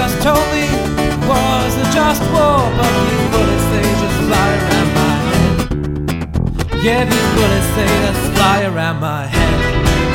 just told me war's a just war, but these bullets they just fly around my head. Yeah, these bullets they just fly around my head.